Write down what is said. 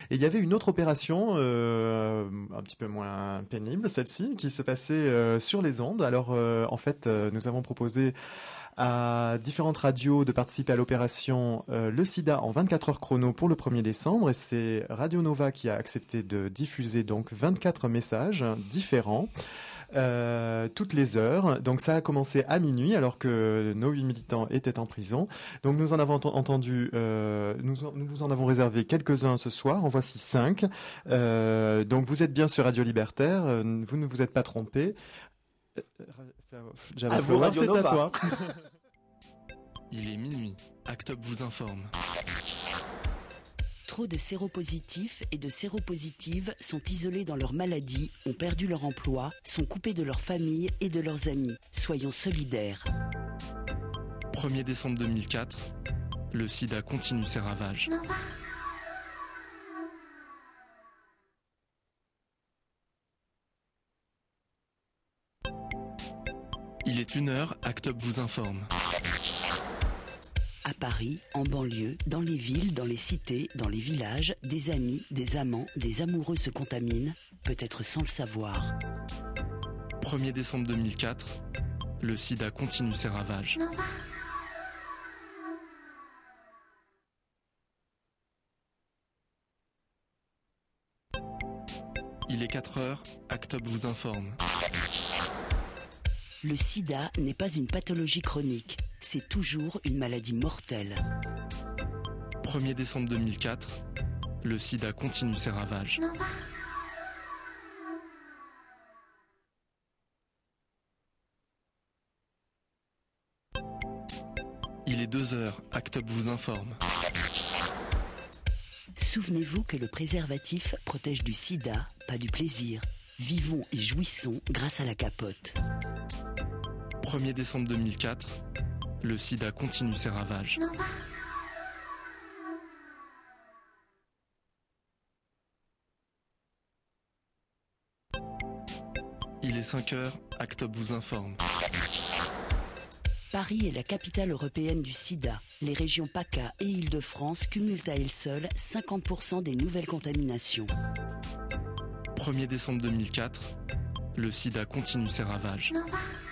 Et il y avait une autre opération, un petit peu moins pénible, celle-ci, qui se passait sur les ondes. Alors, en fait, nous avons proposé à différentes radios de participer à l'opération Le Sida en 24 heures chrono pour le 1er décembre. Et c'est Radio Nova qui a accepté de diffuser donc 24 messages différents. Toutes les heures. Donc ça a commencé à minuit alors que nos 8 militants étaient en prison. Donc nous en avons entendu, nous vous en avons réservé quelques-uns ce soir. En voici 5. Donc vous êtes bien sur Radio Libertaire. Vous ne vous êtes pas trompé. À vous, Radio c'est Nova. à toi. Il est minuit. Act Up vous informe. Trop de séropositifs et de séropositives sont isolés dans leur maladie, ont perdu leur emploi, sont coupés de leur famille et de leurs amis. Soyons solidaires. 1er décembre 2004, le sida continue ses ravages. Il est 1h, Act Up vous informe. À Paris, en banlieue, dans les villes, dans les cités, dans les villages, des amis, des amants, des amoureux se contaminent, peut-être sans le savoir. 1er décembre 2004, le sida continue ses ravages. Il est 4h, Act Up vous informe. Le sida n'est pas une pathologie chronique, c'est toujours une maladie mortelle. 1er décembre 2004, le sida continue ses ravages. Il est 2h, Act Up vous informe. Souvenez-vous que le préservatif protège du sida, pas du plaisir. Vivons et jouissons grâce à la capote. 1er décembre 2004, le sida continue ses ravages. Il est 5h, Act Up vous informe. Paris est la capitale européenne du sida. Les régions PACA et Île-de-France cumulent à elles seules 50% des nouvelles contaminations. 1er décembre 2004, le sida continue ses ravages.